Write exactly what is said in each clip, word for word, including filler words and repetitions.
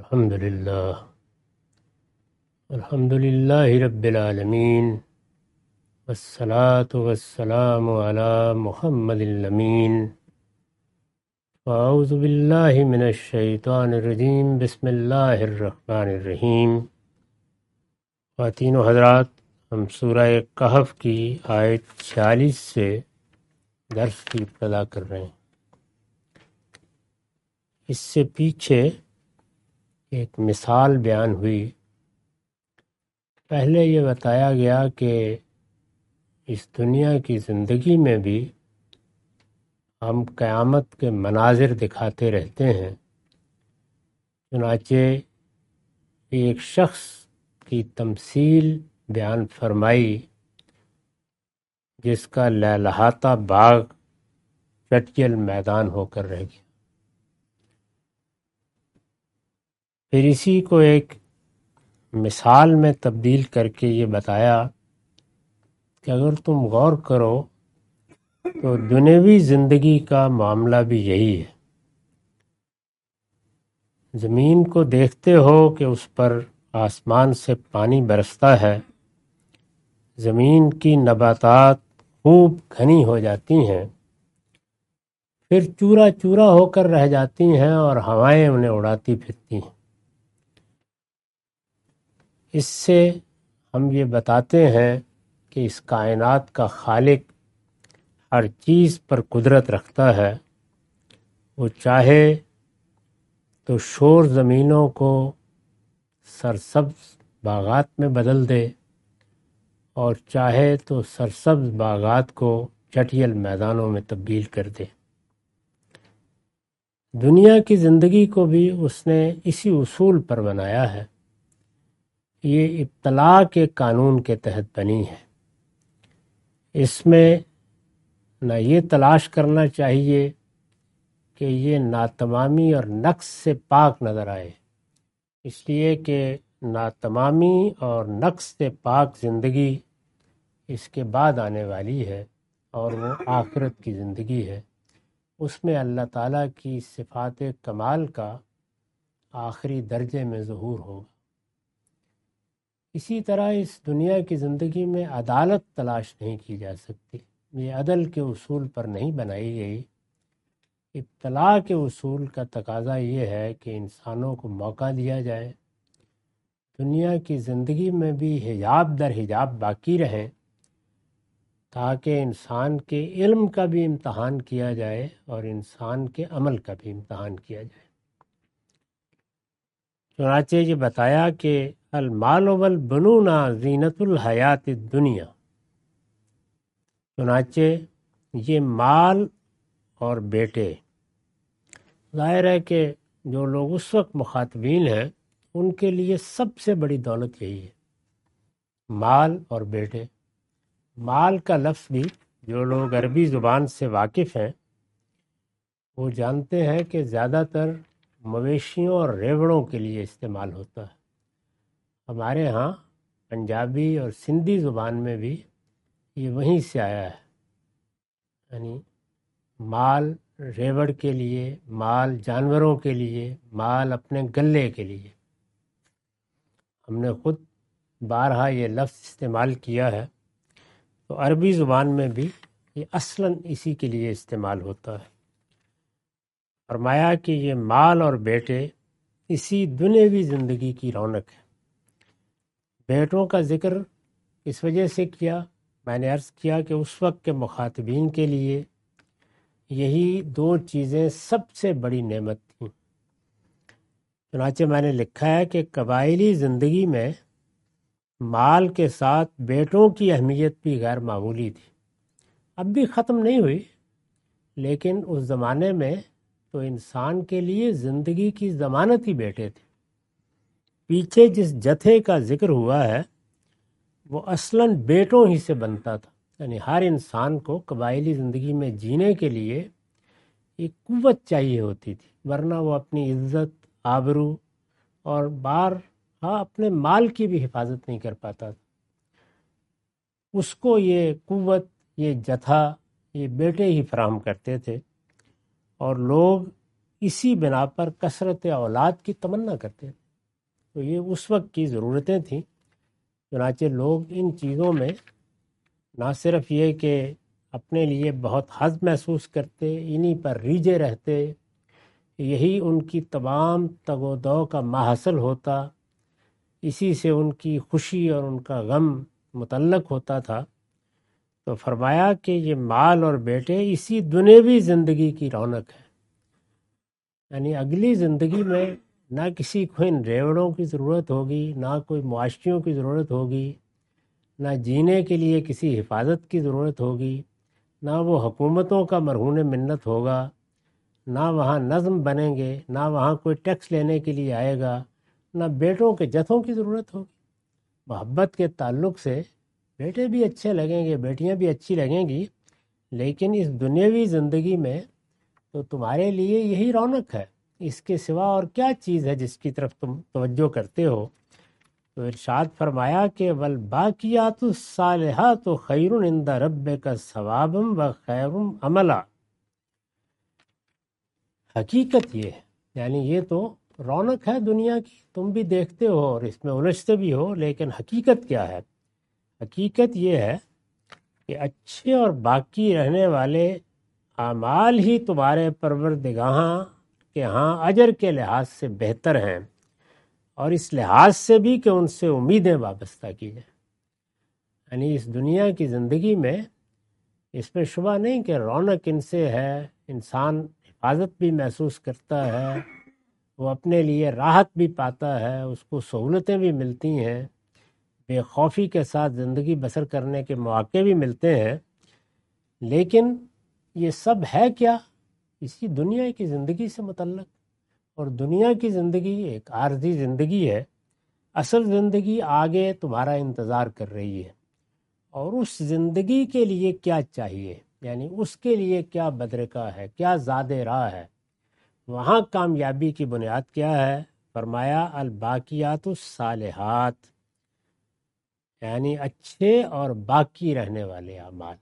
الحمد للہ الحمد للہ رب العالمین والصلاة والسلام علی محمد الامین اعوذ باللہ من الشیطان الرجیم بسم اللہ الرحمن الرحیم۔ خواتین و حضرات، ہم سورہ کہف کی آیت چھیالیس سے درس کی ابتدا کر رہے ہیں۔ اس سے پیچھے ایک مثال بیان ہوئی۔ پہلے یہ بتایا گیا کہ اس دنیا کی زندگی میں بھی ہم قیامت کے مناظر دکھاتے رہتے ہیں۔ چنانچہ ایک شخص کی تمثیل بیان فرمائی جس کا لہلہاتا باغ چٹیل میدان ہو کر رہ گیا۔ پھر اسی کو ایک مثال میں تبدیل کر کے یہ بتایا کہ اگر تم غور کرو تو دنیوی زندگی کا معاملہ بھی یہی ہے۔ زمین کو دیکھتے ہو کہ اس پر آسمان سے پانی برستا ہے، زمین کی نباتات خوب گھنی ہو جاتی ہیں، پھر چورا چورا ہو کر رہ جاتی ہیں اور ہوائیں انہیں اڑاتی پھرتی ہیں۔ اس سے ہم یہ بتاتے ہیں کہ اس کائنات کا خالق ہر چیز پر قدرت رکھتا ہے۔ وہ چاہے تو شور زمینوں کو سرسبز باغات میں بدل دے اور چاہے تو سرسبز باغات کو چٹیل میدانوں میں تبدیل کر دے۔ دنیا کی زندگی کو بھی اس نے اسی اصول پر بنایا ہے۔ یہ ابتلاء کے قانون کے تحت بنی ہے۔ اس میں نہ یہ تلاش کرنا چاہیے کہ یہ ناتمامی اور نقص سے پاک نظر آئے، اس لیے کہ ناتمامی اور نقص سے پاک زندگی اس کے بعد آنے والی ہے اور وہ آخرت کی زندگی ہے۔ اس میں اللہ تعالیٰ کی صفات کمال کا آخری درجے میں ظہور ہوگا۔ اسی طرح اس دنیا کی زندگی میں عدالت تلاش نہیں کی جا سکتی۔ یہ عدل کے اصول پر نہیں بنائی گئی۔ ابتلاء کے اصول کا تقاضا یہ ہے کہ انسانوں کو موقع دیا جائے، دنیا کی زندگی میں بھی حجاب در حجاب باقی رہیں تاکہ انسان کے علم کا بھی امتحان کیا جائے اور انسان کے عمل کا بھی امتحان کیا جائے۔ چنانچہ یہ بتایا کہ المال والبنون زینت الحیات الدنیا، چنانچہ یہ مال اور بیٹے، ظاہر ہے کہ جو لوگ اس وقت مخاطبین ہیں ان کے لیے سب سے بڑی دولت یہی ہے، مال اور بیٹے۔ مال کا لفظ بھی جو لوگ عربی زبان سے واقف ہیں وہ جانتے ہیں کہ زیادہ تر مویشیوں اور ریوڑوں کے لیے استعمال ہوتا ہے۔ ہمارے ہاں پنجابی اور سندھی زبان میں بھی یہ وہیں سے آیا ہے، یعنی مال ریوڑ کے لیے، مال جانوروں کے لیے، مال اپنے گلے کے لیے۔ ہم نے خود بارہا یہ لفظ استعمال کیا ہے، تو عربی زبان میں بھی یہ اصلاً اسی کے لیے استعمال ہوتا ہے۔ فرمایا کہ یہ مال اور بیٹے اسی دنیوی زندگی کی رونق ہے۔ بیٹوں کا ذکر اس وجہ سے کیا، میں نے عرض کیا کہ اس وقت کے مخاطبین کے لیے یہی دو چیزیں سب سے بڑی نعمت تھیں۔ چنانچہ میں نے لکھا ہے کہ قبائلی زندگی میں مال کے ساتھ بیٹوں کی اہمیت بھی غیر معمولی تھی۔ اب بھی ختم نہیں ہوئی، لیکن اس زمانے میں تو انسان کے لیے زندگی کی ضمانت ہی بیٹے تھے۔ پیچھے جس جتھے کا ذکر ہوا ہے وہ اصلاً بیٹوں ہی سے بنتا تھا، یعنی ہر انسان کو قبائلی زندگی میں جینے کے لیے ایک قوت چاہیے ہوتی تھی، ورنہ وہ اپنی عزت، آبرو اور بار ہاں اپنے مال کی بھی حفاظت نہیں کر پاتا تھا۔ اس کو یہ قوت، یہ جتھا، یہ بیٹے ہی فراہم کرتے تھے، اور لوگ اسی بنا پر کثرت اولاد کی تمنا کرتے تھے۔ تو یہ اس وقت کی ضرورتیں تھیں، چنانچہ لوگ ان چیزوں میں نہ صرف یہ کہ اپنے لیے بہت حظ محسوس کرتے، انہی پر ریجھے رہتے، یہی ان کی تمام تگ و دو کا ماحصل ہوتا، اسی سے ان کی خوشی اور ان کا غم متعلق ہوتا تھا۔ تو فرمایا کہ یہ مال اور بیٹے اسی دنیوی زندگی کی رونق ہے، یعنی اگلی زندگی میں نہ کسی کو ان ریوڑوں کی ضرورت ہوگی، نہ کوئی معاشیوں کی ضرورت ہوگی، نہ جینے کے لیے کسی حفاظت کی ضرورت ہوگی، نہ وہ حکومتوں کا مرہون منت ہوگا، نہ وہاں نظم بنیں گے، نہ وہاں کوئی ٹیکس لینے کے لیے آئے گا، نہ بیٹوں کے جتھوں کی ضرورت ہوگی۔ محبت کے تعلق سے بیٹے بھی اچھے لگیں گے، بیٹیاں بھی اچھی لگیں گی، لیکن اس دنیاوی زندگی میں تو تمہارے لیے یہی رونق ہے، اس کے سوا اور کیا چیز ہے جس کی طرف تم توجہ کرتے ہو؟ تو ارشاد فرمایا کہ والباقیات الصالحات خیر عند ربک ثوابا و خیر عملا۔ حقیقت یہ ہے، یعنی یہ تو رونق ہے دنیا کی، تم بھی دیکھتے ہو اور اس میں الجھتے بھی ہو، لیکن حقیقت کیا ہے؟ حقیقت یہ ہے کہ اچھے اور باقی رہنے والے اعمال ہی تمہارے پروردگاہ کے ہاں اجر کے لحاظ سے بہتر ہیں، اور اس لحاظ سے بھی کہ ان سے امیدیں وابستہ کی جائیں۔ یعنی اس دنیا کی زندگی میں اس میں شبہ نہیں کہ رونق ان سے ہے، انسان حفاظت بھی محسوس کرتا ہے، وہ اپنے لیے راحت بھی پاتا ہے، اس کو سہولتیں بھی ملتی ہیں، بے خوفی کے ساتھ زندگی بسر کرنے کے مواقع بھی ملتے ہیں، لیکن یہ سب ہے کیا؟ اسی دنیا کی زندگی سے متعلق، اور دنیا کی زندگی ایک عارضی زندگی ہے، اصل زندگی آگے تمہارا انتظار کر رہی ہے، اور اس زندگی کے لیے کیا چاہیے، یعنی اس کے لیے کیا بدرکا ہے، کیا زاد راہ ہے، وہاں کامیابی کی بنیاد کیا ہے؟ فرمایا الباقیات الصالحات، یعنی اچھے اور باقی رہنے والے اعمال۔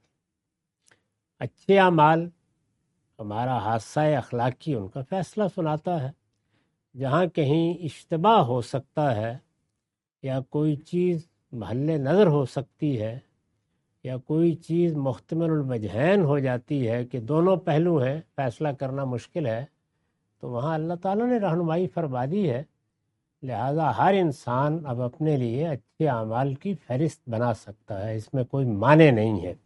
اچھے اعمال ہمارا حادثہ اخلاقی ان کا فیصلہ سناتا ہے، جہاں کہیں اشتباہ ہو سکتا ہے، یا کوئی چیز محل نظر ہو سکتی ہے، یا کوئی چیز محتمل الوجہین ہو جاتی ہے کہ دونوں پہلو ہیں، فیصلہ کرنا مشکل ہے، تو وہاں اللہ تعالیٰ نے رہنمائی فرما دی ہے۔ لہذا ہر انسان اب اپنے لیے اچھے اعمال کی فہرست بنا سکتا ہے، اس میں کوئی معنی نہیں ہے۔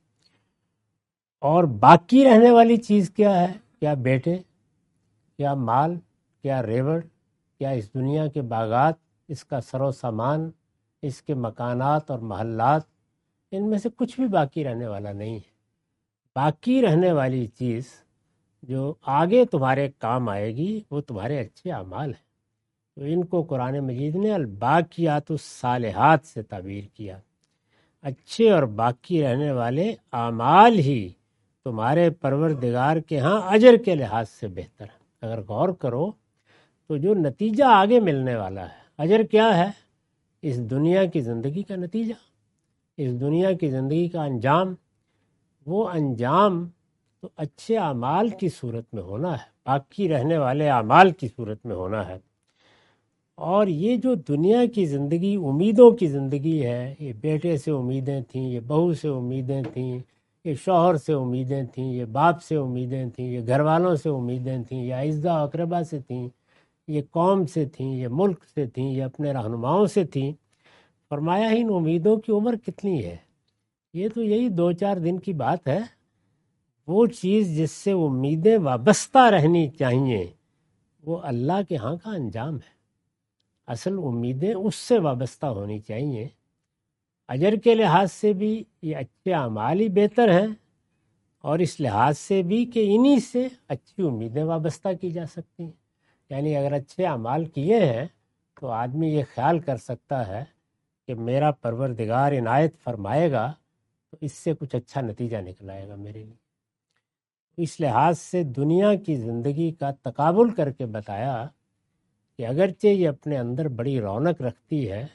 اور باقی رہنے والی چیز کیا ہے؟ کیا بیٹے، کیا مال، کیا ریوڑ، کیا اس دنیا کے باغات، اس کا سر و سامان، اس کے مکانات اور محلات، ان میں سے کچھ بھی باقی رہنے والا نہیں ہے۔ باقی رہنے والی چیز جو آگے تمہارے کام آئے گی وہ تمہارے اچھے اعمال ہیں۔ تو ان کو قرآن مجید نے الباقیات الصالحات سے تعبیر کیا، اچھے اور باقی رہنے والے اعمال ہی تمہارے پروردگار کے ہاں اجر کے لحاظ سے بہتر ہے۔ اگر غور کرو تو جو نتیجہ آگے ملنے والا ہے، اجر کیا ہے؟ اس دنیا کی زندگی کا نتیجہ، اس دنیا کی زندگی کا انجام، وہ انجام تو اچھے اعمال کی صورت میں ہونا ہے، باقی رہنے والے اعمال کی صورت میں ہونا ہے۔ اور یہ جو دنیا کی زندگی امیدوں کی زندگی ہے، یہ بیٹے سے امیدیں تھیں، یہ بہو سے امیدیں تھیں، یہ شوہر سے امیدیں تھیں، یہ باپ سے امیدیں تھیں، یہ گھر والوں سے امیدیں تھیں، یہ اعزا و اقربا سے تھیں، یہ قوم سے تھیں، یہ ملک سے تھیں، یہ اپنے رہنماؤں سے تھیں۔ فرمایا ان امیدوں کی عمر کتنی ہے؟ یہ تو یہی دو چار دن کی بات ہے۔ وہ چیز جس سے امیدیں وابستہ رہنی چاہیے وہ اللہ کے ہاں کا انجام ہے۔ اصل امیدیں اس سے وابستہ ہونی چاہیے۔ اجر کے لحاظ سے بھی یہ اچھے اعمال ہی بہتر ہیں، اور اس لحاظ سے بھی کہ انہی سے اچھی امیدیں وابستہ کی جا سکتی ہیں۔ یعنی اگر اچھے اعمال کیے ہیں تو آدمی یہ خیال کر سکتا ہے کہ میرا پروردگار عنایت فرمائے گا تو اس سے کچھ اچھا نتیجہ نکل آئے گا میرے لیے۔ اس لحاظ سے دنیا کی زندگی کا تقابل کر کے بتایا کہ اگرچہ یہ اپنے اندر بڑی رونق رکھتی ہے،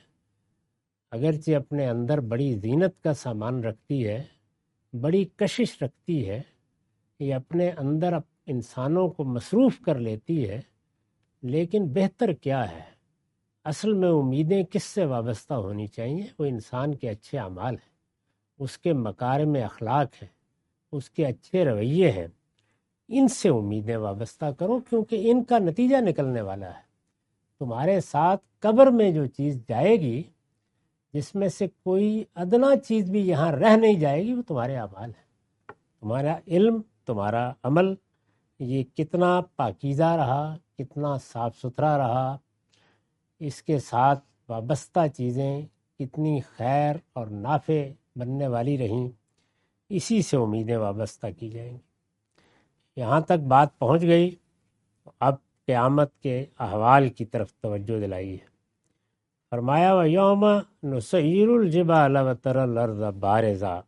اگرچہ اپنے اندر بڑی زینت کا سامان رکھتی ہے، بڑی کشش رکھتی ہے، یہ اپنے اندر انسانوں کو مصروف کر لیتی ہے، لیکن بہتر کیا ہے؟ اصل میں امیدیں کس سے وابستہ ہونی چاہیے؟ وہ انسان کے اچھے اعمال ہیں، اس کے مکارم اخلاق ہیں، اس کے اچھے رویے ہیں، ان سے امیدیں وابستہ کرو، کیونکہ ان کا نتیجہ نکلنے والا ہے۔ تمہارے ساتھ قبر میں جو چیز جائے گی، جس میں سے کوئی ادنا چیز بھی یہاں رہ نہیں جائے گی، وہ تمہارے اعمال ہیں۔ تمہارا علم، تمہارا عمل، یہ کتنا پاکیزہ رہا، کتنا صاف ستھرا رہا، اس کے ساتھ وابستہ چیزیں کتنی خیر اور نافع بننے والی رہیں، اسی سے امیدیں وابستہ کی جائیں گی۔ یہاں تک بات پہنچ گئی، اب قیامت کے احوال کی طرف توجہ دلائی ہے۔ فرمایا وَيَوْمَ نُسَيِّرُ الْجِبَالَ وَتَرَى الْأَرْضَ بَارِزَةً،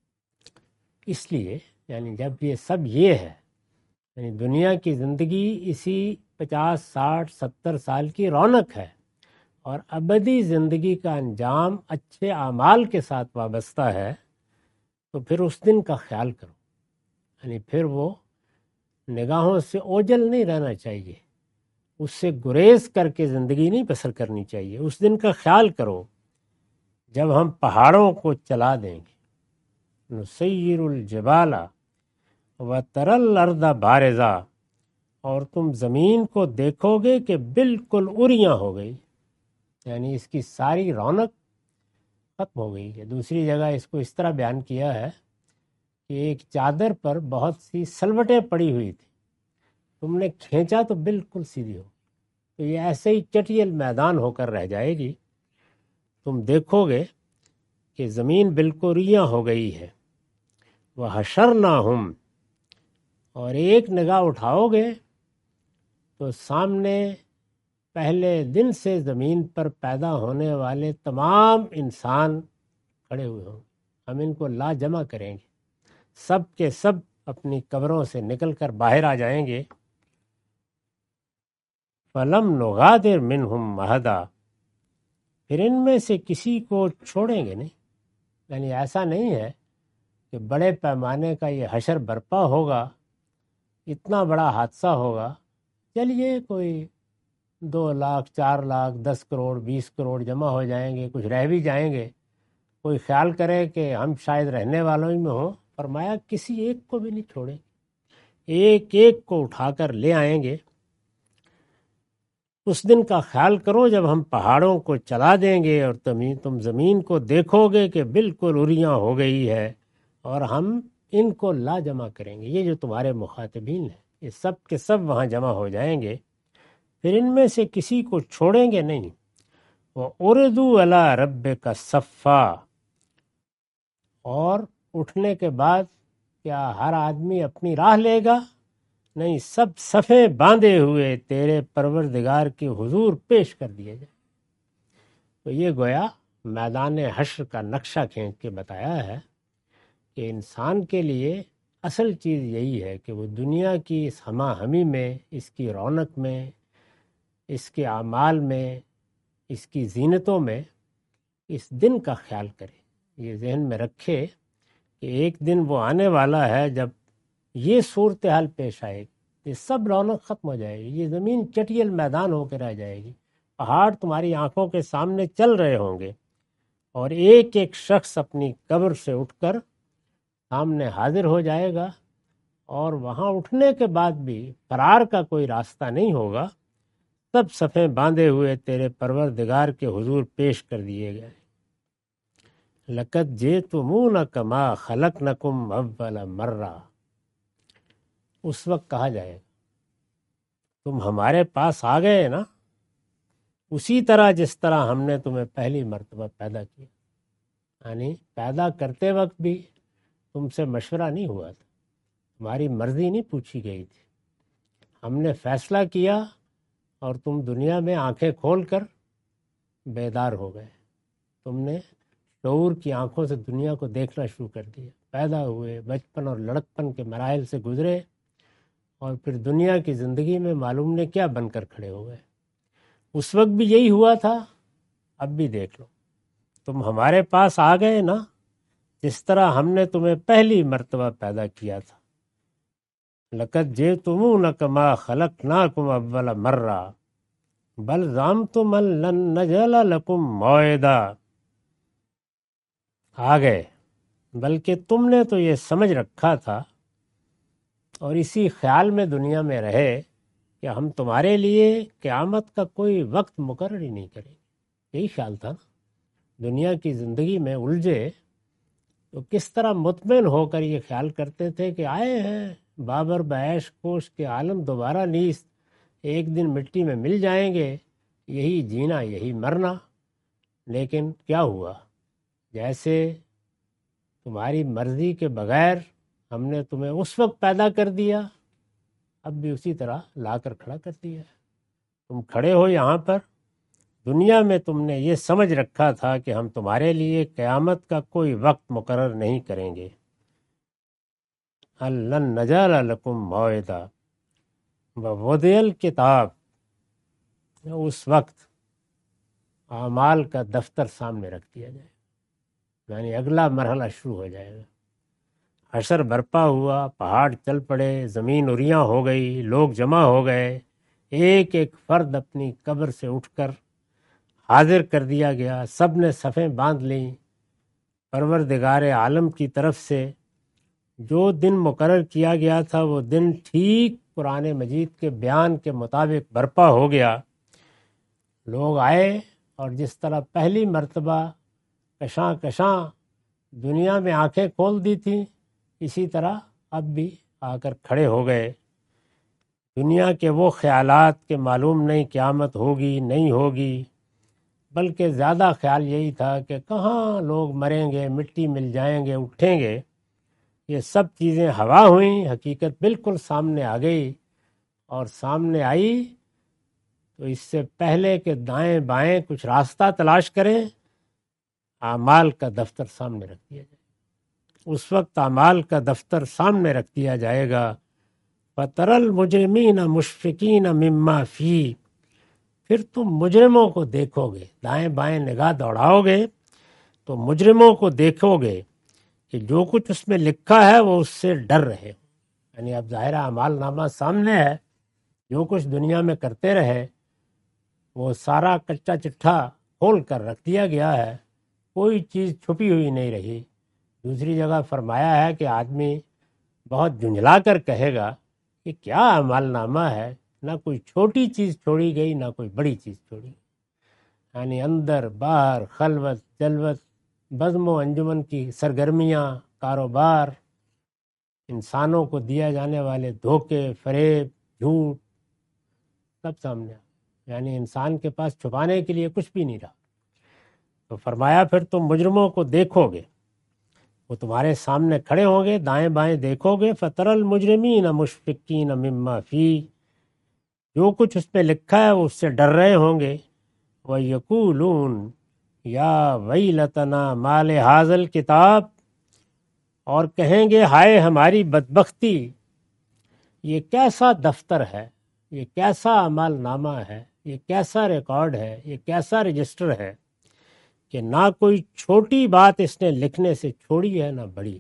اس لیے یعنی جب یہ سب یہ ہے، یعنی دنیا کی زندگی اسی پچاس ساٹھ ستر سال کی رونق ہے، اور ابدی زندگی کا انجام اچھے اعمال کے ساتھ وابستہ ہے، تو پھر اس دن کا خیال کرو، یعنی پھر وہ نگاہوں سے اوجھل نہیں رہنا چاہیے، اس سے گریز کر کے زندگی نہیں بسر کرنی چاہیے۔ اس دن کا خیال کرو جب ہم پہاڑوں کو چلا دیں گے، نسیر الجبال وتری الارض بارزہ، اور تم زمین کو دیکھو گے کہ بالکل اریاں ہو گئی، یعنی اس کی ساری رونق ختم ہو گئی ہے۔ دوسری جگہ اس کو اس طرح بیان کیا ہے کہ ایک چادر پر بہت سی سلوٹیں پڑی ہوئی تھی، تم نے کھینچا تو بالکل سیدھی ہو، تو یہ ایسے ہی چٹیل میدان ہو کر رہ جائے گی۔ تم دیکھو گے کہ زمین بالکل ریاں ہو گئی ہے۔ وَحَشَرْنَاهُمْ، اور ایک نگاہ اٹھاؤ گے تو سامنے پہلے دن سے زمین پر پیدا ہونے والے تمام انسان کھڑے ہوئے ہوں گے، ہم ان کو لا جمع کریں گے، سب کے سب اپنی قبروں سے نکل کر باہر آ جائیں گے۔ فَلَمْ نُغَادِرْ مِنْهُمْ أَحَدًا، پھر ان میں سے کسی کو چھوڑیں گے نہیں، یعنی ایسا نہیں ہے کہ بڑے پیمانے کا یہ حشر برپا ہوگا، اتنا بڑا حادثہ ہوگا، چلیے کوئی دو لاکھ چار لاکھ دس کروڑ بیس کروڑ جمع ہو جائیں گے، کچھ رہ بھی جائیں گے، کوئی خیال کرے کہ ہم شاید رہنے والوں ہی میں ہوں۔ فرمایا کسی ایک کو بھی نہیں چھوڑیں، ایک ایک کو اٹھا کر لے آئیں گے۔ اس دن کا خیال کرو جب ہم پہاڑوں کو چلا دیں گے اور تم زمین کو دیکھو گے کہ بالکل اریاں ہو گئی ہے، اور ہم ان کو لا جمع کریں گے۔ یہ جو تمہارے مخاطبین ہیں، یہ سب کے سب وہاں جمع ہو جائیں گے، پھر ان میں سے کسی کو چھوڑیں گے نہیں۔ وَأُرِدُوا عَلَىٰ رَبِّكَ صَفًّا، اور اٹھنے کے بعد کیا ہر آدمی اپنی راہ لے گا؟ نہیں، سب صفیں باندھے ہوئے تیرے پروردگار کے حضور پیش کر دیے جائیں۔ تو یہ گویا میدان حشر کا نقشہ کھینچ کے بتایا ہے کہ انسان کے لیے اصل چیز یہی ہے کہ وہ دنیا کی اس ہمہ ہمی میں، اس کی رونق میں، اس کے اعمال میں، اس کی زینتوں میں اس دن کا خیال کرے، یہ ذہن میں رکھے کہ ایک دن وہ آنے والا ہے جب یہ صورتحال پیش آئے گی، یہ سب رونق ختم ہو جائے گی، یہ زمین چٹیل میدان ہو کے رہ جائے گی، پہاڑ تمہاری آنکھوں کے سامنے چل رہے ہوں گے، اور ایک ایک شخص اپنی قبر سے اٹھ کر سامنے حاضر ہو جائے گا، اور وہاں اٹھنے کے بعد بھی فرار کا کوئی راستہ نہیں ہوگا، سب صفیں باندھے ہوئے تیرے پروردگار کے حضور پیش کر دیے گئے۔ لَقَدْ جِئْتُمُونَا كَمَا خَلَقْنَكُمْ أَوَّلَ مَرَّةٍ، اس وقت کہا جائے گا تم ہمارے پاس آ گئے نا، اسی طرح جس طرح ہم نے تمہیں پہلی مرتبہ پیدا کیا، یعنی پیدا کرتے وقت بھی تم سے مشورہ نہیں ہوا تھا، تمہاری مرضی نہیں پوچھی گئی تھی، ہم نے فیصلہ کیا اور تم دنیا میں آنکھیں کھول کر بیدار ہو گئے، تم نے شعور کی آنکھوں سے دنیا کو دیکھنا شروع کر دیا، پیدا ہوئے، بچپن اور لڑکپن کے مراحل سے گزرے، اور پھر دنیا کی زندگی میں معلوم نے کیا بن کر کھڑے ہو گئے۔ اس وقت بھی یہی ہوا تھا، اب بھی دیکھ لو، تم ہمارے پاس آ گئے نا، جس طرح ہم نے تمہیں پہلی مرتبہ پیدا کیا تھا، لقد جئتمونا کما خلقناکم اول مرہ بل زعمتم ان لن نجعل لکم موعدا، آ گئے، بلکہ تم نے تو یہ سمجھ رکھا تھا اور اسی خیال میں دنیا میں رہے کہ ہم تمہارے لیے قیامت کا کوئی وقت مقرر ہی نہیں کریں گے۔ یہی خیال تھا نا، دنیا کی زندگی میں الجھے تو کس طرح مطمئن ہو کر یہ خیال کرتے تھے کہ آئے ہیں بابر بعیش کوش کے عالم دوبارہ نیست، ایک دن مٹی میں مل جائیں گے، یہی جینا یہی مرنا۔ لیکن کیا ہوا؟ جیسے تمہاری مرضی کے بغیر ہم نے تمہیں اس وقت پیدا کر دیا، اب بھی اسی طرح لا کر کھڑا کر دیا ہے۔ تم کھڑے ہو یہاں پر، دنیا میں تم نے یہ سمجھ رکھا تھا کہ ہم تمہارے لیے قیامت کا کوئی وقت مقرر نہیں کریں گے۔ لن نجعل لکم موعدا ووضع الکتاب، اس وقت اعمال کا دفتر سامنے رکھ دیا جائے، یعنی اگلا مرحلہ شروع ہو جائے گا۔ حشر برپا ہوا، پہاڑ چل پڑے، زمین اریاں ہو گئی، لوگ جمع ہو گئے، ایک ایک فرد اپنی قبر سے اٹھ کر حاضر کر دیا گیا، سب نے صفیں باندھ لیں۔ پروردگار عالم کی طرف سے جو دن مقرر کیا گیا تھا وہ دن ٹھیک قرآن مجید کے بیان کے مطابق برپا ہو گیا۔ لوگ آئے اور جس طرح پہلی مرتبہ کشاں کشاں دنیا میں آنکھیں کھول دی تھیں، اسی طرح اب بھی آ کر کھڑے ہو گئے۔ دنیا کے وہ خیالات کہ معلوم نہیں قیامت ہوگی نہیں ہوگی، بلکہ زیادہ خیال یہی تھا کہ کہاں لوگ مریں گے، مٹی مل جائیں گے، اٹھیں گے، یہ سب چیزیں ہوا ہوئیں۔ حقیقت بالکل سامنے آ گئی، اور سامنے آئی تو اس سے پہلے کہ دائیں بائیں کچھ راستہ تلاش کریں، اعمال کا دفتر سامنے رکھ دیا جائے۔ اس وقت اعمال کا دفتر سامنے رکھ دیا جائے گا۔ فَتَرَى الْمُجْرِمِينَ مُشْفِقِينَ مِمَّا فِيهِ، پھر تم مجرموں کو دیکھو گے، دائیں بائیں نگاہ دوڑاؤ گے تو مجرموں کو دیکھو گے کہ جو کچھ اس میں لکھا ہے وہ اس سے ڈر رہے، یعنی اب ظاہر اعمال نامہ سامنے ہے، جو کچھ دنیا میں کرتے رہے وہ سارا کچا چٹھا کھول کر رکھ دیا گیا ہے، کوئی چیز چھپی ہوئی نہیں رہی۔ دوسری جگہ فرمایا ہے کہ آدمی بہت جھنجھلا کر کہے گا کہ کیا اعمال نامہ ہے، نہ کوئی چھوٹی چیز چھوڑی گئی نہ کوئی بڑی چیز چھوڑی گئی، یعنی اندر باہر خلوت جلوت، بزم و انجمن کی سرگرمیاں، کاروبار، انسانوں کو دیا جانے والے دھوکے فریب جھوٹ، سب سامنے آ، یعنی انسان کے پاس چھپانے کے لیے کچھ بھی نہیں رہا۔ تو فرمایا پھر تم مجرموں کو دیکھو گے، وہ تمہارے سامنے کھڑے ہوں گے، دائیں بائیں دیکھو گے۔ فَتَرَى الْمُجْرِمِينَ مُشْفِقِينَ مِمَّا فِيهِ، جو کچھ اس میں لکھا ہے وہ اس سے ڈر رہے ہوں گے۔ وَيَقُولُونَ يَا وَيْلَتَنَا مَا لِهَذَا الْكِتَابِ، اور کہیں گے ہائے ہماری بدبختی، یہ کیسا دفتر ہے، یہ کیسا اعمال نامہ ہے، یہ کیسا ریکارڈ ہے، یہ کیسا رجسٹر ہے کہ نہ کوئی چھوٹی بات اس نے لکھنے سے چھوڑی ہے نہ بڑی۔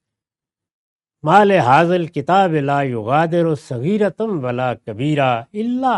ما لهذا الکتاب لا یغادر صغیرۃ ولا کبیرہ الا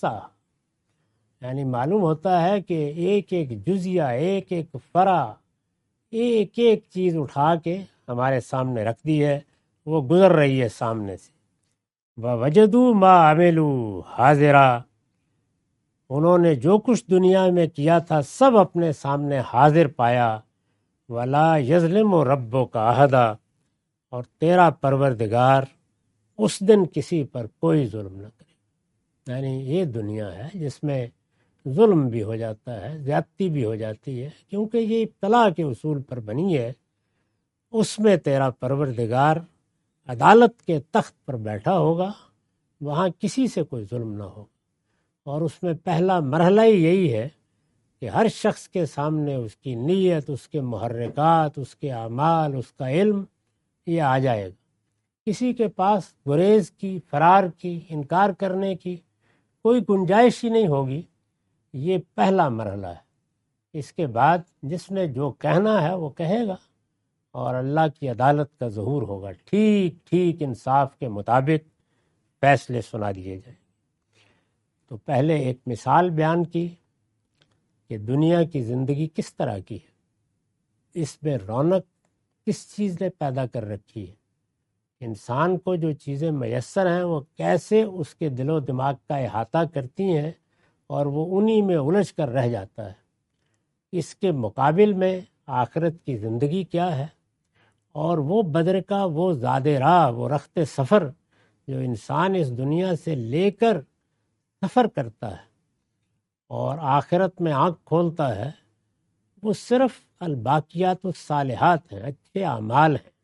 احصاها، یعنی معلوم ہوتا ہے کہ ایک ایک جزیہ، ایک ایک فرع، ایک ایک چیز اٹھا کے ہمارے سامنے رکھ دی ہے، وہ گزر رہی ہے سامنے سے۔ وَوَجَدُوا مَا عَمِلُوا حَاضِرًا، انہوں نے جو کچھ دنیا میں کیا تھا سب اپنے سامنے حاضر پایا۔ وَلَا يَظْلِمُ رَبُّكَ أَحَدًا، اور تیرا پروردگار اس دن کسی پر کوئی ظلم نہ کرے، یعنی یہ دنیا ہے جس میں ظلم بھی ہو جاتا ہے، زیادتی بھی ہو جاتی ہے، کیونکہ یہ ابتلا کے اصول پر بنی ہے۔ اس میں تیرا پروردگار عدالت کے تخت پر بیٹھا ہوگا، وہاں کسی سے کوئی ظلم نہ ہو، اور اس میں پہلا مرحلہ ہی یہی ہے کہ ہر شخص کے سامنے اس کی نیت، اس کے محرکات، اس کے اعمال، اس کا علم، یہ آ جائے گا۔ کسی کے پاس گریز کی، فرار کی، انکار کرنے کی کوئی گنجائش ہی نہیں ہوگی۔ یہ پہلا مرحلہ ہے۔ اس کے بعد جس نے جو کہنا ہے وہ کہے گا، اور اللہ کی عدالت کا ظہور ہوگا ٹھیک ٹھیک انصاف کے مطابق۔ فیصلے سنا دیے جائیں۔ تو پہلے ایک مثال بیان کی کہ دنیا کی زندگی کس طرح کی ہے، اس میں رونق کس چیز نے پیدا کر رکھی ہے، انسان کو جو چیزیں میسر ہیں وہ کیسے اس کے دل و دماغ کا احاطہ کرتی ہیں اور وہ انہی میں الجھ کر رہ جاتا ہے۔ اس کے مقابل میں آخرت کی زندگی کیا ہے، اور وہ بدر کا وہ زاد راہ، وہ رخت سفر جو انسان اس دنیا سے لے کر سفر کرتا ہے اور آخرت میں آنکھ کھولتا ہے، وہ صرف الباقیات الصالحات ہیں، اچھے اعمال ہیں،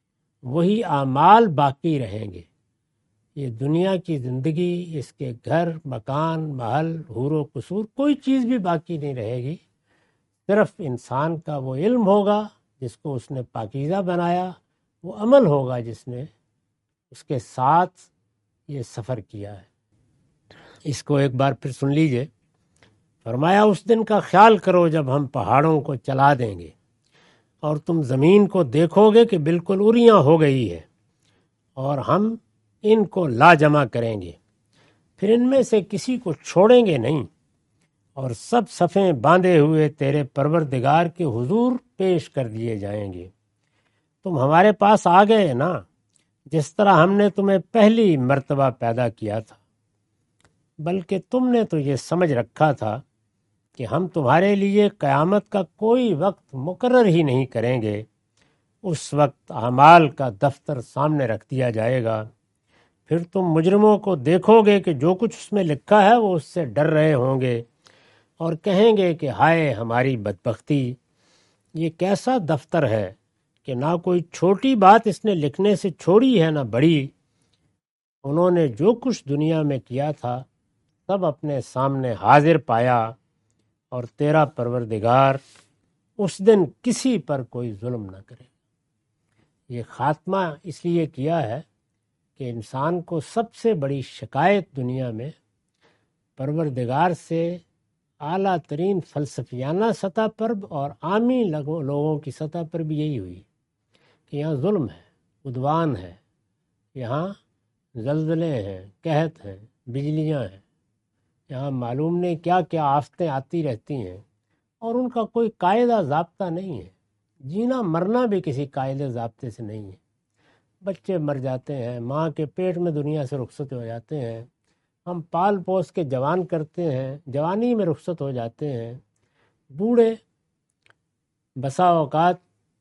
وہی اعمال باقی رہیں گے۔ یہ دنیا کی زندگی، اس کے گھر، مکان، محل، حور و قصور، کوئی چیز بھی باقی نہیں رہے گی، صرف انسان کا وہ علم ہوگا جس کو اس نے پاکیزہ بنایا، وہ عمل ہوگا جس نے اس کے ساتھ یہ سفر کیا ہے۔ اس کو ایک بار پھر سن لیجئے۔ فرمایا اس دن کا خیال کرو جب ہم پہاڑوں کو چلا دیں گے اور تم زمین کو دیکھو گے کہ بالکل اریاں ہو گئی ہے، اور ہم ان کو لا جمع کریں گے، پھر ان میں سے کسی کو چھوڑیں گے نہیں، اور سب صفیں باندھے ہوئے تیرے پروردگار کے حضور پیش کر دیے جائیں گے۔ تم ہمارے پاس آ گئے نا، جس طرح ہم نے تمہیں پہلی مرتبہ پیدا کیا تھا، بلکہ تم نے تو یہ سمجھ رکھا تھا کہ ہم تمہارے لیے قیامت کا کوئی وقت مقرر ہی نہیں کریں گے۔ اس وقت اعمال کا دفتر سامنے رکھ دیا جائے گا، پھر تم مجرموں کو دیکھو گے کہ جو کچھ اس میں لکھا ہے وہ اس سے ڈر رہے ہوں گے اور کہیں گے کہ ہائے ہماری بدبختی، یہ کیسا دفتر ہے کہ نہ کوئی چھوٹی بات اس نے لکھنے سے چھوڑی ہے نہ بڑی۔ انہوں نے جو کچھ دنیا میں کیا تھا سب اپنے سامنے حاضر پایا، اور تیرا پروردگار اس دن کسی پر کوئی ظلم نہ کرے۔ یہ خاتمہ اس لیے کیا ہے کہ انسان کو سب سے بڑی شکایت دنیا میں پروردگار سے اعلیٰ ترین فلسفیانہ سطح پر اور عامی لوگوں کی سطح پر بھی یہی ہوئی کہ یہاں ظلم ہے، عدوان ہے، یہاں زلزلے ہیں، قحط ہیں، بجلیاں ہیں، یہاں معلوم نہیں کیا کیا آفتیں آتی رہتی ہیں، اور ان کا کوئی قاعدہ ضابطہ نہیں ہے۔ جینا مرنا بھی کسی قاعدے ضابطے سے نہیں ہے۔ بچے مر جاتے ہیں، ماں کے پیٹ میں دنیا سے رخصت ہو جاتے ہیں، ہم پال پوس کے جوان کرتے ہیں، جوانی میں رخصت ہو جاتے ہیں، بوڑھے بسا اوقات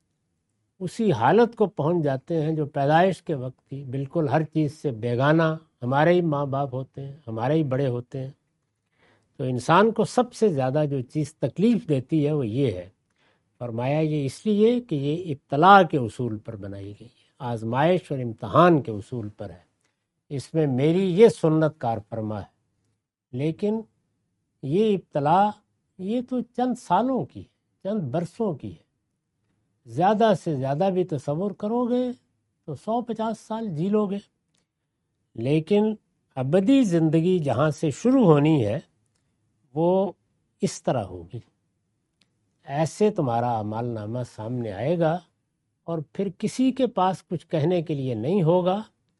اسی حالت کو پہنچ جاتے ہیں جو پیدائش کے وقت تھی، بالکل ہر چیز سے بیگانہ، ہمارے ہی ماں باپ ہوتے ہیں، ہمارے ہی بڑے ہوتے ہیں۔ تو انسان کو سب سے زیادہ جو چیز تکلیف دیتی ہے وہ یہ ہے۔ فرمایا یہ اس لیے کہ یہ ابتلاء کے اصول پر بنائی گئی ہے، آزمائش اور امتحان کے اصول پر ہے، اس میں میری یہ سنت کار فرما ہے۔ لیکن یہ ابتلاء یہ تو چند سالوں کی ہے، چند برسوں کی ہے، زیادہ سے زیادہ بھی تصور کرو گے تو سو پچاس سال جی لو گے، لیکن ابدی زندگی جہاں سے شروع ہونی ہے وہ اس طرح ہوگی۔ ایسے تمہارا اعمال نامہ سامنے آئے گا اور پھر کسی کے پاس کچھ کہنے کے لیے نہیں ہوگا۔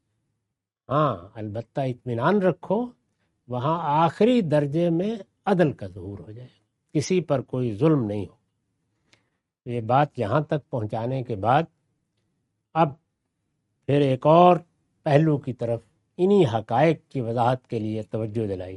ہاں البتہ اطمینان رکھو، وہاں آخری درجے میں عدل کا ظہور ہو جائے گا، کسی پر کوئی ظلم نہیں ہو۔ یہ بات یہاں تک پہنچانے کے بعد اب پھر ایک اور پہلو کی طرف انہی حقائق کی وضاحت کے لیے توجہ دلائی۔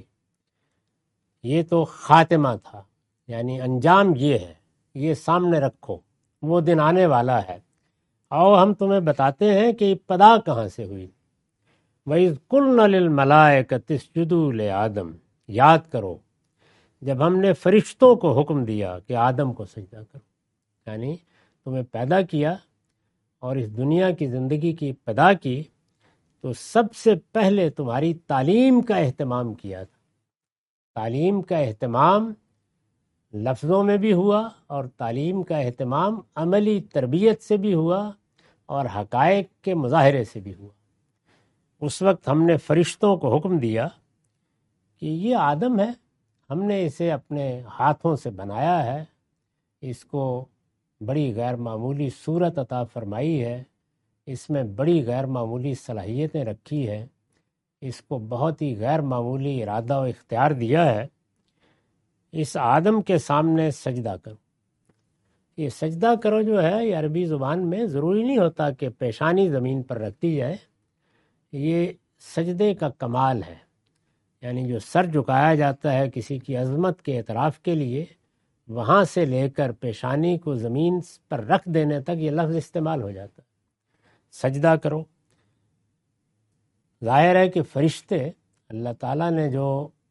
یہ تو خاتمہ تھا، یعنی انجام یہ ہے، یہ سامنے رکھو، وہ دن آنے والا ہے۔ آؤ ہم تمہیں بتاتے ہیں کہ ابتدا کہاں سے ہوئی۔ وَإِذْ قُلْنَا لِلْمَلَائِكَةِ اسْجُدُوا لِآدَمَ، یاد کرو جب ہم نے فرشتوں کو حکم دیا کہ آدم کو سجدہ کرو، یعنی تمہیں پیدا کیا اور اس دنیا کی زندگی کی ابتدا کی تو سب سے پہلے تمہاری تعلیم کا اہتمام کیا تھا۔ تعلیم کا اہتمام لفظوں میں بھی ہوا اور تعلیم کا اہتمام عملی تربیت سے بھی ہوا اور حقائق کے مظاہرے سے بھی ہوا۔ اس وقت ہم نے فرشتوں کو حکم دیا کہ یہ آدم ہے، ہم نے اسے اپنے ہاتھوں سے بنایا ہے، اس کو بڑی غیر معمولی صورت عطا فرمائی ہے، اس میں بڑی غیر معمولی صلاحیتیں رکھی ہے، اس کو بہت ہی غیر معمولی ارادہ و اختیار دیا ہے، اس آدم کے سامنے سجدہ کرو۔ یہ سجدہ کرو جو ہے یہ عربی زبان میں ضروری نہیں ہوتا کہ پیشانی زمین پر رکھ دی جائے، یہ سجدے کا کمال ہے، یعنی جو سر جھکایا جاتا ہے کسی کی عظمت کے اعتراف کے لیے، وہاں سے لے کر پیشانی کو زمین پر رکھ دینے تک یہ لفظ استعمال ہو جاتا ہے، سجدہ کرو۔ ظاہر ہے کہ فرشتے اللہ تعالیٰ نے جو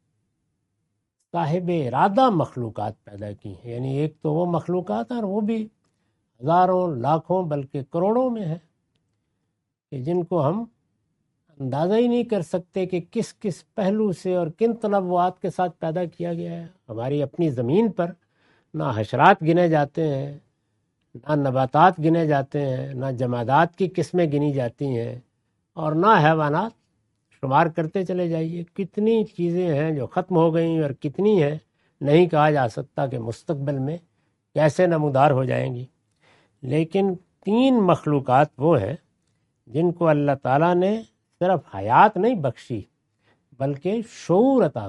صاحب ارادہ مخلوقات پیدا کی ہیں، یعنی ایک تو وہ مخلوقات ہیں اور وہ بھی ہزاروں لاکھوں بلکہ کروڑوں میں ہے کہ جن کو ہم اندازہ ہی نہیں کر سکتے کہ کس کس پہلو سے اور کن تنوعات کے ساتھ پیدا کیا گیا ہے۔ ہماری اپنی زمین پر نہ حشرات گنے جاتے ہیں، نہ نباتات گنے جاتے ہیں، نہ جمادات کی قسمیں گنی جاتی ہیں، اور نہ حیوانات، شمار کرتے چلے جائیے کتنی چیزیں ہیں جو ختم ہو گئیں اور کتنی ہیں نہیں کہا جا سکتا کہ مستقبل میں کیسے نمودار ہو جائیں گی۔ لیکن تین مخلوقات وہ ہیں جن کو اللہ تعالیٰ نے صرف حیات نہیں بخشی بلکہ شعور عطا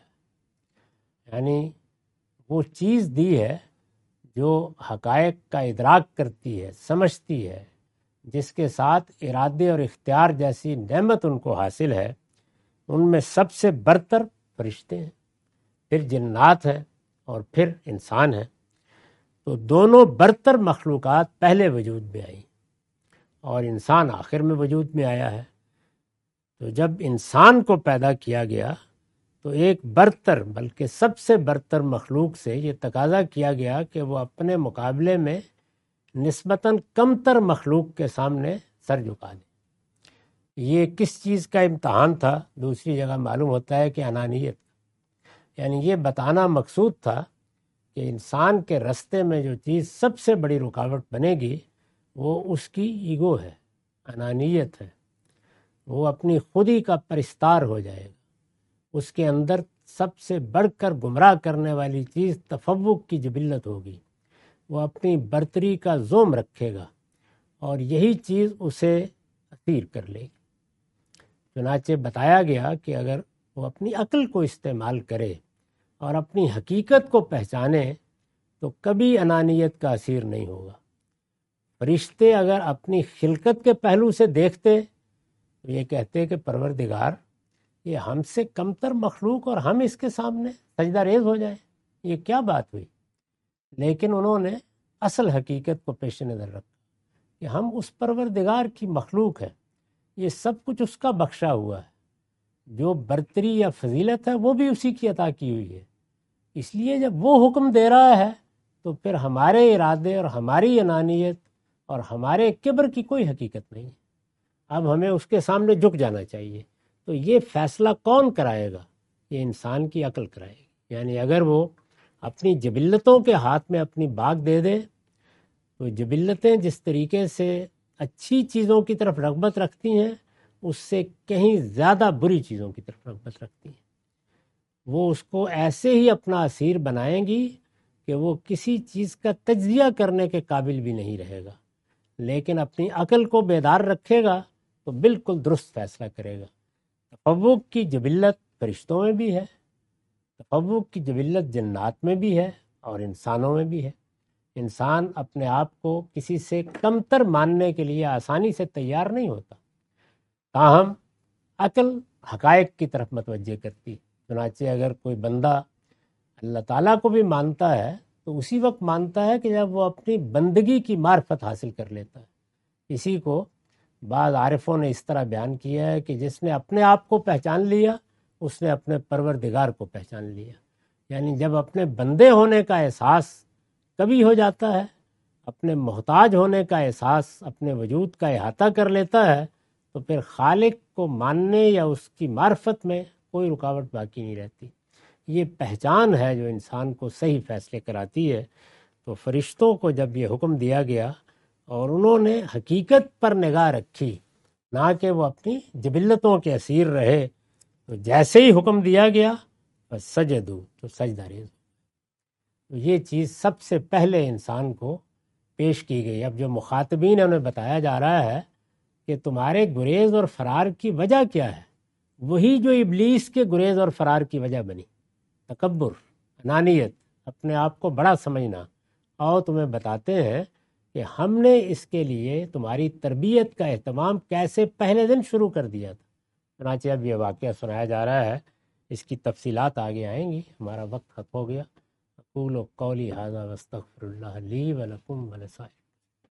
فرمایا، یعنی وہ چیز دی ہے جو حقائق کا ادراک کرتی ہے، سمجھتی ہے، جس کے ساتھ ارادے اور اختیار جیسی نعمت ان کو حاصل ہے۔ ان میں سب سے برتر فرشتے ہیں، پھر جنات ہیں اور پھر انسان ہیں۔ تو دونوں برتر مخلوقات پہلے وجود میں آئیں اور انسان آخر میں وجود میں آیا ہے۔ تو جب انسان کو پیدا کیا گیا تو ایک برتر بلکہ سب سے برتر مخلوق سے یہ تقاضا کیا گیا کہ وہ اپنے مقابلے میں نسبتاً کمتر مخلوق کے سامنے سر جھکا دے۔ یہ کس چیز کا امتحان تھا؟ دوسری جگہ معلوم ہوتا ہے کہ انانیت، یعنی یہ بتانا مقصود تھا کہ انسان کے رستے میں جو چیز سب سے بڑی رکاوٹ بنے گی وہ اس کی ایگو ہے، انانیت ہے، وہ اپنی خودی کا پرستار ہو جائے گا، اس کے اندر سب سے بڑھ کر گمراہ کرنے والی چیز تفوق کی جبلت ہوگی، وہ اپنی برتری کا زوم رکھے گا اور یہی چیز اسے اسیر کر لے گی۔ چنانچہ بتایا گیا کہ اگر وہ اپنی عقل کو استعمال کرے اور اپنی حقیقت کو پہچانے تو کبھی انانیت کا اسیر نہیں ہوگا۔ فرشتے اگر اپنی خلقت کے پہلو سے دیکھتے تو یہ کہتے کہ پروردگار یہ ہم سے کمتر مخلوق اور ہم اس کے سامنے سجدہ ریز ہو جائیں، یہ کیا بات ہوئی؟ لیکن انہوں نے اصل حقیقت کو پیش نظر رکھا کہ ہم اس پروردگار کی مخلوق ہے، یہ سب کچھ اس کا بخشا ہوا ہے، جو برتری یا فضیلت ہے وہ بھی اسی کی عطا کی ہوئی ہے۔ اس لیے جب وہ حکم دے رہا ہے تو پھر ہمارے ارادے اور ہماری انانیت اور ہمارے کبر کی کوئی حقیقت نہیں ہے۔ اب ہمیں اس کے سامنے جھک جانا چاہیے۔ تو یہ فیصلہ کون کرائے گا؟ یہ انسان کی عقل کرائے گی۔ یعنی اگر وہ اپنی جبلتوں کے ہاتھ میں اپنی باغ دے دے تو جبلتیں جس طریقے سے اچھی چیزوں کی طرف رغبت رکھتی ہیں اس سے کہیں زیادہ بری چیزوں کی طرف رغبت رکھتی ہیں، وہ اس کو ایسے ہی اپنا اسیر بنائیں گی کہ وہ کسی چیز کا تجزیہ کرنے کے قابل بھی نہیں رہے گا، لیکن اپنی عقل کو بیدار رکھے گا تو بالکل درست فیصلہ کرے گا۔ تفوق کی جبلت فرشتوں میں بھی ہے، تفوق کی جبلت جنات میں بھی ہے اور انسانوں میں بھی ہے۔ انسان اپنے آپ کو کسی سے کمتر ماننے کے لیے آسانی سے تیار نہیں ہوتا، تاہم عقل حقائق کی طرف متوجہ کرتی۔ چنانچہ اگر کوئی بندہ اللہ تعالیٰ کو بھی مانتا ہے تو اسی وقت مانتا ہے کہ جب وہ اپنی بندگی کی معرفت حاصل کر لیتا ہے۔ اسی کو بعض عارفوں نے اس طرح بیان کیا ہے کہ جس نے اپنے آپ کو پہچان لیا اس نے اپنے پروردگار کو پہچان لیا۔ یعنی جب اپنے بندے ہونے کا احساس کبھی ہو جاتا ہے، اپنے محتاج ہونے کا احساس اپنے وجود کا احاطہ کر لیتا ہے تو پھر خالق کو ماننے یا اس کی معرفت میں کوئی رکاوٹ باقی نہیں رہتی۔ یہ پہچان ہے جو انسان کو صحیح فیصلے کراتی ہے۔ تو فرشتوں کو جب یہ حکم دیا گیا اور انہوں نے حقیقت پر نگاہ رکھی نہ کہ وہ اپنی جبلتوں کے اسیر رہے، تو جیسے ہی حکم دیا گیا بس سجدو تو سجدہ ریز۔ تو یہ چیز سب سے پہلے انسان کو پیش کی گئی۔ اب جو مخاطبین ہیں انہیں بتایا جا رہا ہے کہ تمہارے گریز اور فرار کی وجہ کیا ہے؟ وہی جو ابلیس کے گریز اور فرار کی وجہ بنی، تکبر، انانیت، اپنے آپ کو بڑا سمجھنا۔ اور تمہیں بتاتے ہیں کہ ہم نے اس کے لیے تمہاری تربیت کا اہتمام کیسے پہلے دن شروع کر دیا تھا۔ چنانچہ اب یہ واقعہ سنایا جا رہا ہے، اس کی تفصیلات آگے آئیں گی، ہمارا وقت ختم ہو گیا۔ اقول قولی ھذا واستغفر اللہ لی ولکم ولسائر